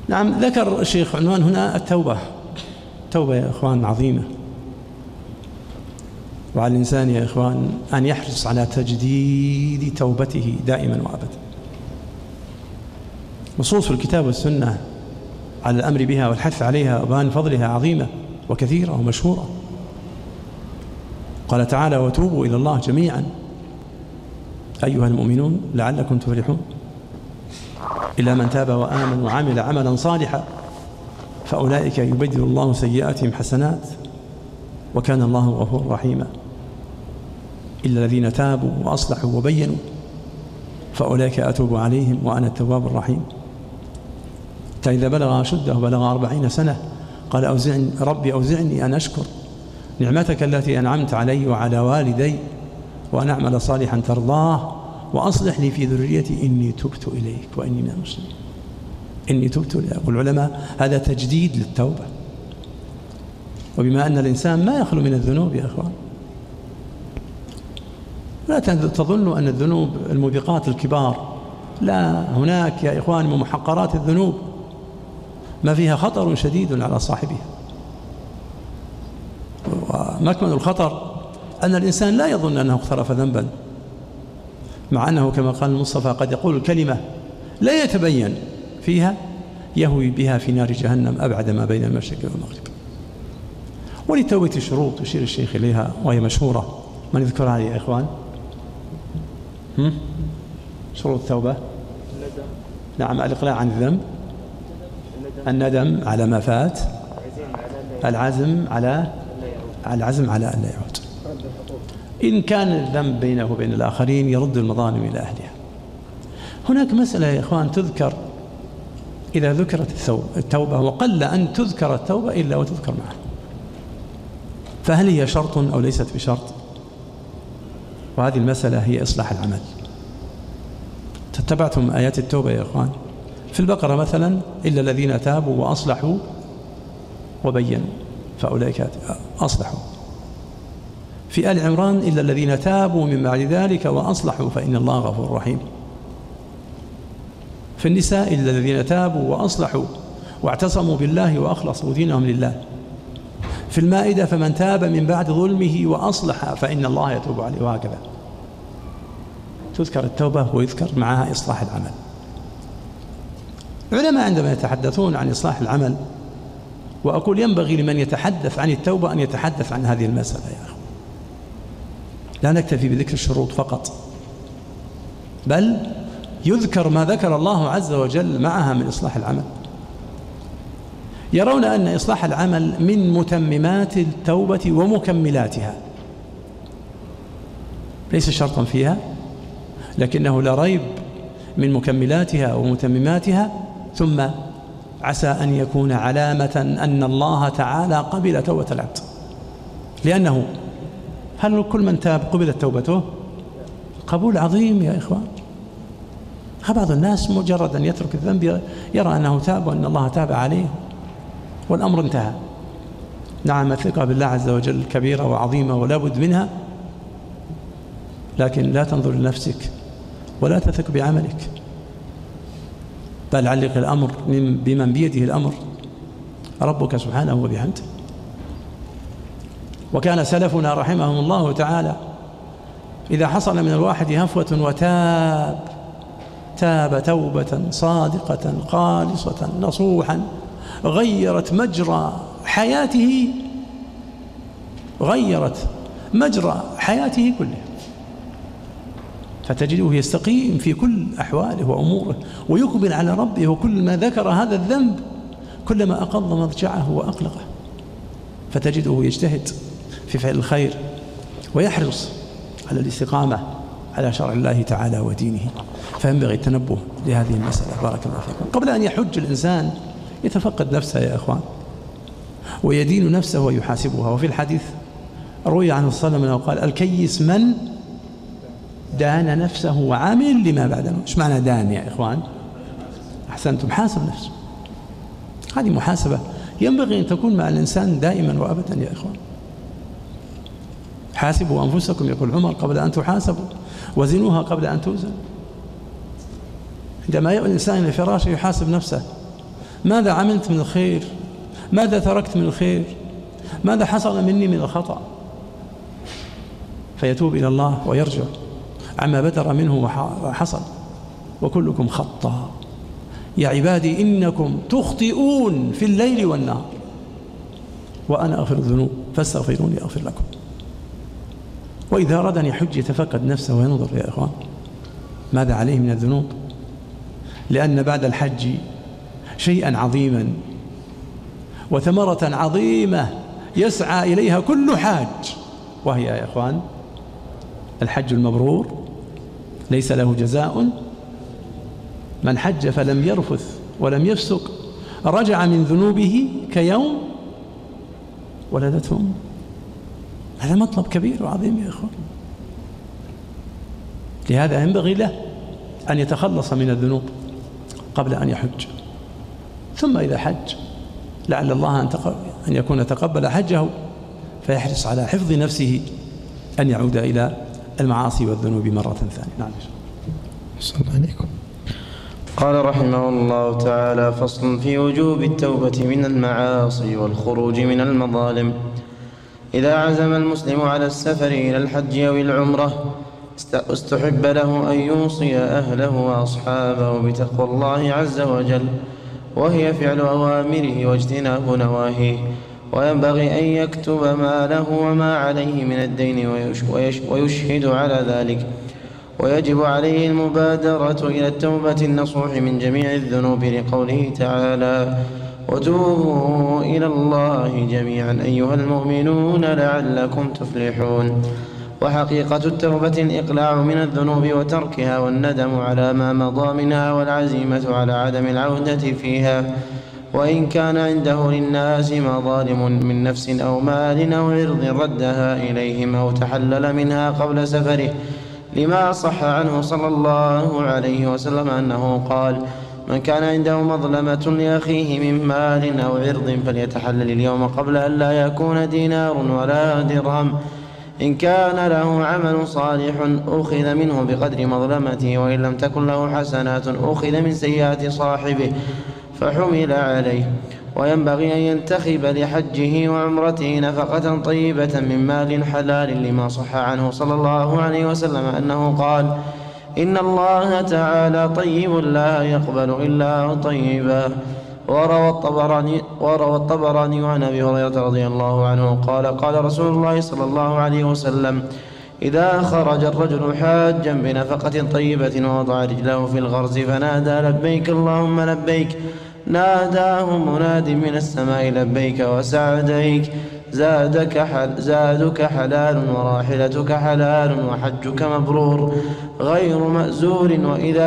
نعم، ذكر الشيخ عنوان هنا التوبة. التوبة يا إخوان عظيمة، وعلى الإنسان يا إخوان أن يحرص على تجديد توبته دائما وأبدا. نصوص في الكتاب والسنة على الأمر بها والحث عليها وبيان فضلها عظيمة وكثيرة ومشهورة. قال تعالى: وتوبوا إلى الله جميعا أيها المؤمنون لعلكم تفلحون، إلا من تاب وآمن وعمل عملا صالحا فأولئك يبدل الله سيئاتهم حسنات وكان الله غفورا رحيما، إلا الذين تابوا وأصلحوا وبينوا فأولئك أتوب عليهم وأنا التواب الرحيم. حتى إذا بلغ أشده بلغ 40 سنة قال: ربي أوزعني أن أشكر نعمتك التي أنعمت علي وعلى والدي وأن أعمل صالحا ترضاه وأصلح لي في ذريتي إني تبت إليك وإني من المسلمين. إني تبت إليك. يقول العلماء هذا تجديد للتوبة. وبما أن الإنسان ما يخلو من الذنوب يا أخوان، لا تظنوا أن الذنوب الموبقات الكبار، لا، هناك يا إخوان من محقرات الذنوب ما فيها خطر شديد على صاحبها. ومكمن الخطر أن الإنسان لا يظن أنه اقترف ذنبا، مع أنه كما قال المصطفى قد يقول الكلمة لا يتبين فيها يهوي بها في نار جهنم أبعد ما بين المشرق والمغرب. وللتوبة شروط يشير الشيخ إليها وهي مشهورة، من يذكرها يا إخوان؟ شروط التوبة: نعم، الإقلاع عن الذنب، الندم على ما فات، العزم على أن لا يعود. إن كان الذنب بينه وبين الآخرين يرد المظالم إلى أهلها. هناك مسألة يا إخوان تذكر إذا ذكرت التوبة، وقل أن تذكر التوبة إلا وتذكر معها، فهل هي شرط أو ليست بشرط؟ وهذه المسألة هي إصلاح العمل. تتبعتم آيات التوبة يا إخوان؟ في البقرة مثلا: إلا الذين تابوا وأصلحوا وبينوا فأولئك أصلحوا. في آل عمران: إلا الذين تابوا من بعد ذلك وأصلحوا فإن الله غفور رحيم. في النساء: إلا الذين تابوا وأصلحوا واعتصموا بالله وأخلصوا دينهم لله. في المائدة: فمن تاب من بعد ظلمه وأصلح فإن الله يتوب عليه، وهكذا. تذكر التوبة ويذكر معها إصلاح العمل. العلماء عندما يتحدثون عن إصلاح العمل، وأقول ينبغي لمن يتحدث عن التوبة أن يتحدث عن هذه المسألة يا أخي، لا نكتفي بذكر الشروط فقط، بل يذكر ما ذكر الله عز وجل معها من إصلاح العمل. يرون أن إصلاح العمل من متممات التوبة ومكملاتها، ليس شرطا فيها، لكنه لا ريب من مكملاتها ومتمماتها، ثم عسى أن يكون علامة أن الله تعالى قبل توبة العبد. لأنه هل كل من تاب قبلت توبته؟ قبول عظيم يا إخوان. بعض الناس مجرد أن يترك الذنب يرى أنه تاب وأن الله تاب عليه والأمر انتهى. نعم، الثقة بالله عز وجل كبيرة وعظيمة ولا بد منها، لكن لا تنظر لنفسك ولا تثق بعملك، بل علق الأمر بمن بيده الأمر، ربك سبحانه وبحمده. وكان سلفنا رحمهم الله تعالى إذا حصل من الواحد هفوة تاب توبة صادقة خالصة نصوحا غيرت مجرى حياته كلها، فتجده يستقيم في كل أحواله وأموره ويقبل على ربه، وكل ما ذكر هذا الذنب كلما أقض مضجعه وأقلقه، فتجده يجتهد في فعل الخير ويحرص على الاستقامة على شرع الله تعالى ودينه. فينبغي التنبه لهذه المسألة. بارك الله فيكم. قبل أن يحج الإنسان يتفقد نفسه يا إخوان، ويدين نفسه ويحاسبها. وفي الحديث روي عنه صلى الله عليه وسلم قال: الكيس من دان نفسه وعامل لما بعد الموت. ايش معنى دان يا إخوان؟ أحسنتم، حاسب نفسه. هذه محاسبة ينبغي أن تكون مع الإنسان دائما وأبدا يا إخوان. حاسبوا أنفسكم يقول عمر قبل أن تحاسبوا، وزنوها قبل أن توزن. عندما يؤوي الإنسان إلى فراشه يحاسب نفسه: ماذا عملت من الخير؟ ماذا تركت من الخير؟ ماذا حصل مني من الخطأ؟ فيتوب إلى الله ويرجع عما بدر منه وحصل. وكلكم خطاء يا عبادي إنكم تخطئون في الليل والنهار وأنا أغفر الذنوب فاستغفروني أغفر لكم. وإذا أراد أن يحج يتفقد نفسه وينظر يا إخوان ماذا عليه من الذنوب، لأن بعد الحج شيئا عظيما وثمرة عظيمة يسعى إليها كل حاج، وهي يا إخوان الحج المبرور ليس له جزاء من حج فلم يرفث ولم يفسق رجع من ذنوبه كيوم ولدته أمه. هذا مطلب كبير وعظيم يا إخوان. لهذا ينبغي له أن يتخلص من الذنوب قبل أن يحج، ثم إذا حج لعل الله أن يكون تقبل حجه فيحرص على حفظ نفسه أن يعود إلى المعاصي والذنوب مرة ثانية. نعم. صلى الله عليكم. قال رحمه الله تعالى: فصل في وجوب التوبة من المعاصي والخروج من المظالم. إذا عزم المسلم على السفر إلى الحج أو العمرة استحب له أن يوصي أهله وأصحابه بتقوى الله عز وجل، وهي فعل أوامره واجتناب نواهيه، وينبغي أن يكتب ما له وما عليه من الدين ويشهد على ذلك، ويجب عليه المبادرة إلى التوبة النصوح من جميع الذنوب لقوله تعالى: وتوبوا إلى الله جميعا أيها المؤمنون لعلكم تفلحون. وحقيقة التوبة الإقلاع من الذنوب وتركها والندم على ما مضى منها والعزيمة على عدم العودة فيها، وإن كان عنده للناس مظالم من نفس أو مال أو عرض ردها إليهم أو تحلل منها قبل سفره، لما صح عنه صلى الله عليه وسلم أنه قال: من كان عنده مظلمة لأخيه من مال أو عرض فليتحلل اليوم قبل أن لا يكون دينار ولا درهم. إن كان له عمل صالح أخذ منه بقدر مظلمته، وإن لم تكن له حسنات أخذ من سيئات صاحبه فحمل عليه. وينبغي أن ينتخب لحجه وعمرته نفقة طيبة من مال حلال، لما صح عنه صلى الله عليه وسلم أنه قال: إن الله تعالى طيب لا يقبل إلا طيبا. وروى الطبراني عن أبي هريرة رضي الله عنه قال: قال رسول الله صلى الله عليه وسلم: إذا خرج الرجل حاجا بنفقة طيبة ووضع رجله في الغرز فنادى: لبيك اللهم لبيك، ناداه مناد من السماء: لبيك وسعديك، زادك حلال وراحلتك حلال وحجك مبرور غير مأزور.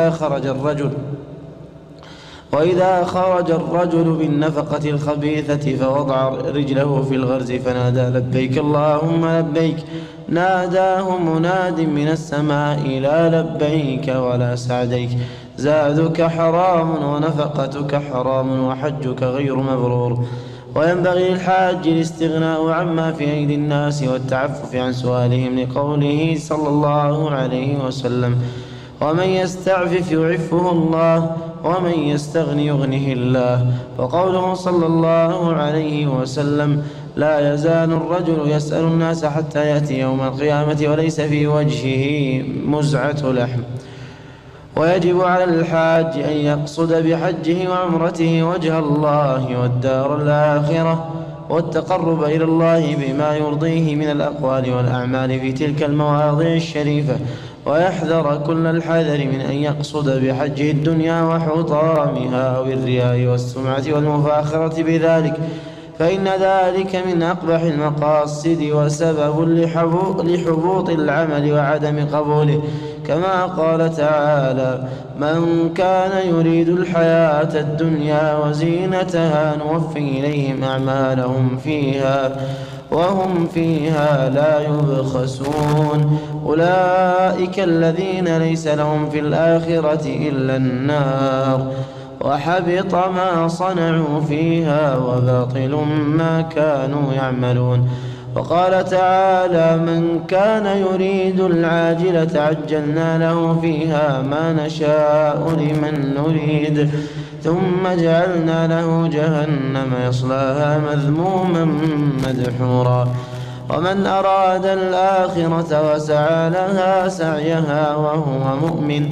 وإذا خرج الرجل بالنفقة الخبيثة فوضع رجله في الغرز فنادى: لبيك اللهم لبيك، ناداه مناد من السماء: لا لبيك ولا سعديك، زادك حرام ونفقتك حرام وحجك غير مبرور. وينبغي للحاج الاستغناء عما في أيدي الناس والتعفف عن سؤالهم، لقوله صلى الله عليه وسلم: ومن يستعفف يعفه الله، ومن يستغن يغنه الله. وقوله صلى الله عليه وسلم: لا يزال الرجل يسأل الناس حتى يأتي يوم القيامة وليس في وجهه مزعة لحم. ويجب على الحاج أن يقصد بحجه وعمرته وجه الله والدار الآخرة والتقرب إلى الله بما يرضيه من الأقوال والأعمال في تلك المواضع الشريفة، ويحذر كل الحذر من أن يقصد بحجه الدنيا وحطامها أو الرياء والسمعة والمفاخرة بذلك، فإن ذلك من أقبح المقاصد وسبب لحبوط العمل وعدم قبوله، كما قال تعالى: من كان يريد الحياة الدنيا وزينتها نوفي إليهم أعمالهم فيها وهم فيها لا يبخسون. أولئك الذين ليس لهم في الآخرة إلا النار، وحبط ما صنعوا فيها وباطل ما كانوا يعملون. وقال تعالى: من كان يريد العاجلة عجلنا له فيها ما نشاء لمن نريد ثم جعلنا له جهنم يصلاها مذموما مدحورا ومن أراد الآخرة وسعى لها سعيها وهو مؤمن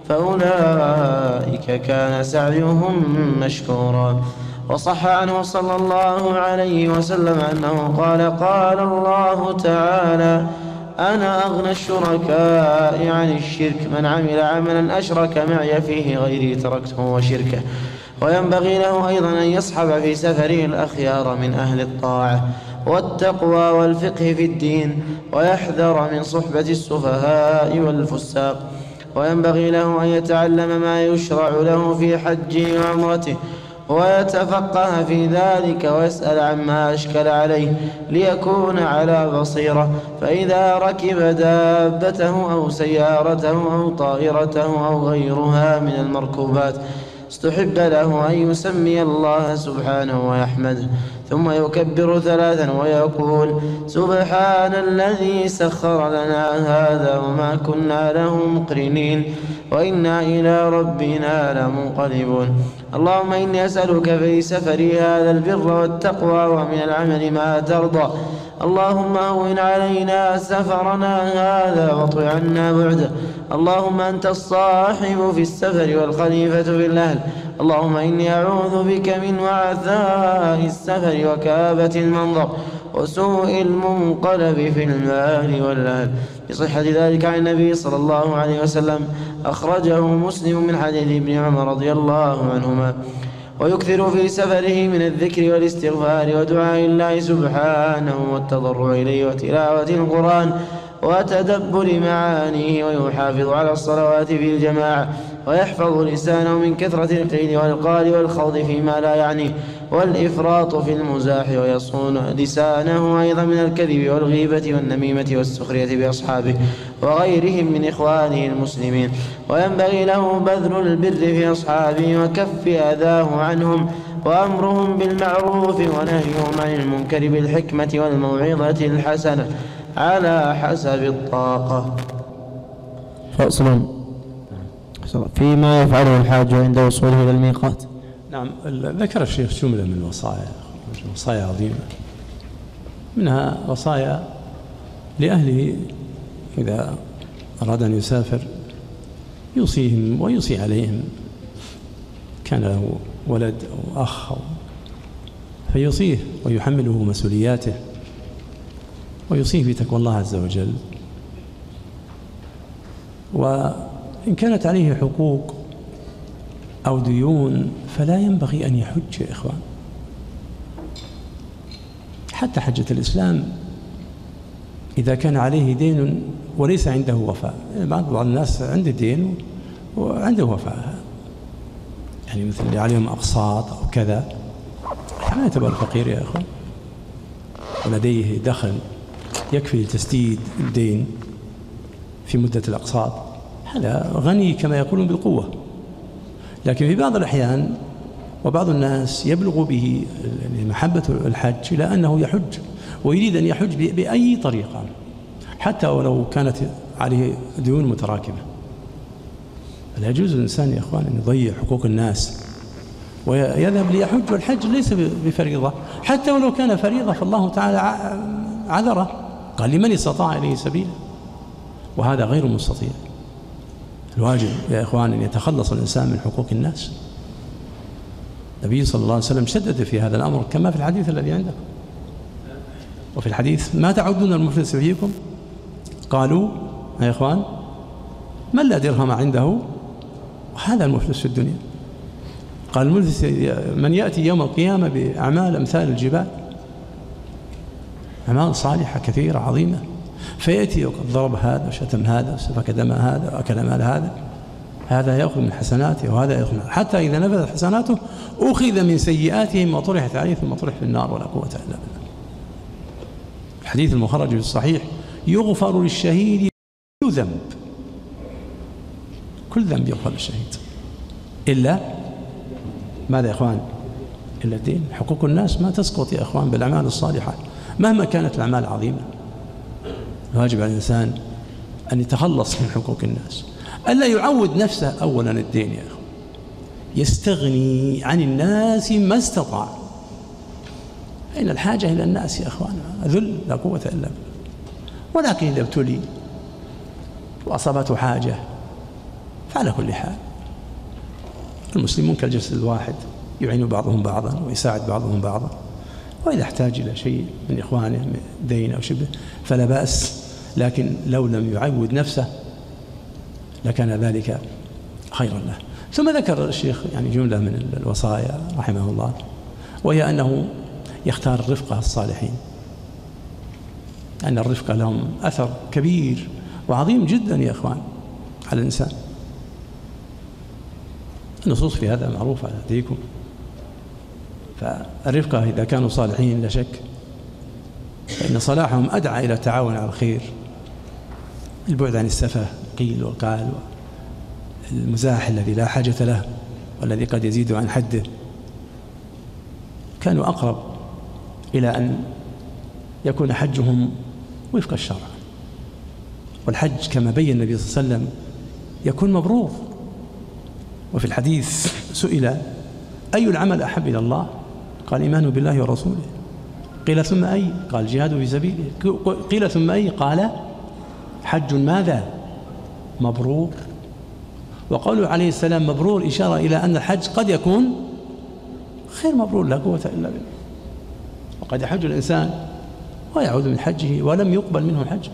فأولئك كان سعيهم مشكورا. وصح عنه صلى الله عليه وسلم أنه قال الله تعالى أنا أغنى الشركاء عن الشرك من عمل عملا أشرك معي فيه غيري تركته وشركه. وينبغي له أيضا أن يصحب في سفره الأخيار من أهل الطاعة والتقوى والفقه في الدين ويحذر من صحبة السفهاء والفساق. وينبغي له أن يتعلم ما يشرع له في حجه وعمرته ويتفقه في ذلك ويسأل عما أشكل عليه ليكون على بصيرة. فإذا ركب دابته أو سيارته أو طائرته أو غيرها من المركوبات استحب له أن يسمي الله سبحانه ويحمده ثم يكبر 3 ويقول سبحان الذي سخر لنا هذا وما كنا له مقرنين وإنا إلى ربنا لمنقلبون. اللهم إني أسألك في سفري هذا البر والتقوى ومن العمل ما ترضى. اللهم هون علينا سفرنا هذا واطو عنا بعده. اللهم أنت الصاحب في السفر والخليفة في الأهل. اللهم إني أعوذ بك من وعثاء السفر وكآبة المنظر وسوء المنقلب في المال والأهل. بصحة ذلك عن النبي صلى الله عليه وسلم أخرجه مسلم من حديث ابن عمر رضي الله عنهما. ويكثر في سفره من الذكر والاستغفار ودعاء الله سبحانه والتضرع إليه وتلاوة القرآن وتدبر معانيه ويحافظ على الصلوات في الجماعة ويحفظ لسانه من كثرة القيل والقال والخوض فيما لا يعنيه والإفراط في المزاح ويصون لسانه أيضا من الكذب والغيبة والنميمة والسخرية بأصحابه وغيرهم من إخوانه المسلمين. وينبغي له بذل البر في أصحابه وكف أذاه عنهم وأمرهم بالمعروف ونهيهم عن المنكر بالحكمة والموعظة الحسنة على حسب الطاقة. فصل فيما يفعله الحاج عند وصوله إلى الميقات. نعم، ذكر الشيخ جملة من الوصايا، وصايا عظيمة، منها وصايا لأهله إذا أراد أن يسافر يوصيهم ويوصي عليهم، كان له ولد أو أخ فيوصيه ويحمله مسؤولياته ويوصيه بتقوى الله عز وجل. وإن كانت عليه حقوق أو ديون فلا ينبغي أن يحج يا إخوان، حتى حجة الإسلام إذا كان عليه دين وليس عنده وفاء. بعض الناس عنده دين وعنده وفاء، يعني مثل اللي عليهم أقساط أو كذا، ما يعتبر فقير يا إخوان، ولديه دخل يكفي لتسديد الدين في مدة الأقساط، هذا غني كما يقولون بالقوة. لكن في بعض الأحيان وبعض الناس يبلغ به محبة الحج إلى أنه يحج ويريد أن يحج بأي طريقة، حتى ولو كانت عليه ديون متراكمة. لا يجوز للإنسان يا إخوان أن يضيع حقوق الناس ويذهب ليحج، والحج ليس بفريضة، حتى ولو كان فريضة فالله تعالى عذره، قال لمن استطاع إليه سبيلا، وهذا غير مستطيع. الواجب يا إخوان أن يتخلص الإنسان من حقوق الناس. النبي صلى الله عليه وسلم شدد في هذا الأمر كما في الحديث الذي عندكم. وفي الحديث ما تعدون المفلس فيكم؟ قالوا يا إخوان من لا درهم عنده، وهذا المفلس في الدنيا. قال المفلس من يأتي يوم القيامة بأعمال أمثال الجبال، أعمال صالحة كثيرة عظيمة، فيأتي وقد ضرب هذا وشتم هذا وسفك دم هذا وأكل مال هذا يأخذ من حسناته وهذا يأخذ من، حتى إذا نفذت حسناته أخذ من سيئاتهم وطرحت عليه ثم طرح في النار ولا قوة إلا بالله. الحديث المخرج في الصحيح يغفر للشهيد كل ذنب، كل ذنب يغفر للشهيد إلا ماذا يا إخوان؟ إلا الدين. حقوق الناس ما تسقط يا إخوان بالأعمال الصالحة مهما كانت الأعمال عظيمة. الواجب على الإنسان أن يتخلص من حقوق الناس، ألا يعود نفسه أولا الدين يا أخوان، يستغني عن الناس ما استطاع. إن الحاجة إلى الناس يا أخوان ذل لا قوة إلا بالله. ولكن إذا ابتلي وأصابته حاجة فعلى كل حال المسلمون كالجسد الواحد يعين بعضهم بعضا ويساعد بعضهم بعضا، وإذا احتاج إلى شيء من إخوانه من دين أو شبه فلا بأس، لكن لو لم يعود نفسه لكان ذلك خيرا له. ثم ذكر الشيخ يعني جملة من الوصايا رحمه الله، وهي أنه يختار الرفقة الصالحين، أن الرفقة لهم أثر كبير وعظيم جدا يا إخوان على الإنسان. النصوص في هذا معروفة لديكم. فالرفقة إذا كانوا صالحين لا شك فإن صلاحهم أدعى إلى التعاون على الخير، البعد عن السفه قيل وقال والمزاح الذي لا حاجة له والذي قد يزيد عن حده. كانوا أقرب إلى أن يكون حجهم وفق الشرع، والحج كما بين النبي صلى الله عليه وسلم يكون مبرور. وفي الحديث سئل أي العمل أحب إلى الله؟ قال إيمان بالله ورسوله. قيل ثم أي؟ قال جهاد في سبيله. قيل ثم أي؟ قال حج ماذا؟ مبرور. وقوله عليه السلام مبرور إشارة إلى أن الحج قد يكون خير مبرور لا قوة إلا بالله. وقد يحج الإنسان ويعود من حجه ولم يقبل منه الحج،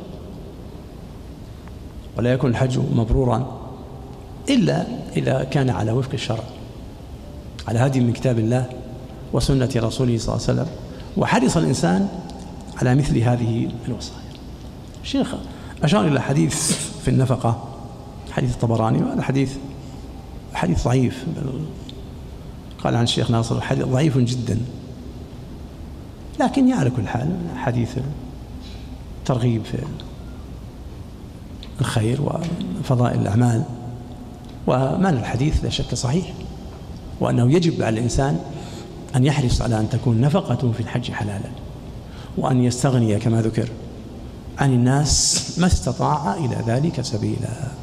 ولا يكون الحج مبرورا إلا إذا كان على وفق الشرع، على هدي من كتاب الله وسنة رسوله صلى الله عليه وسلم، وحرص الإنسان على مثل هذه الوصايا. الشيخ أشار إلى حديث في النفقة، حديث الطبراني، وهذا حديث ضعيف، قال عن الشيخ ناصر حديث ضعيف جدا، لكن على كل حال حديث ترغيب في الخير وفضائل الأعمال. ومعنى الحديث لا شك صحيح، وأنه يجب على الإنسان أن يحرص على أن تكون نفقته في الحج حلالا، وأن يستغني كما ذكر عن الناس ما استطاع إلى ذلك سبيلا.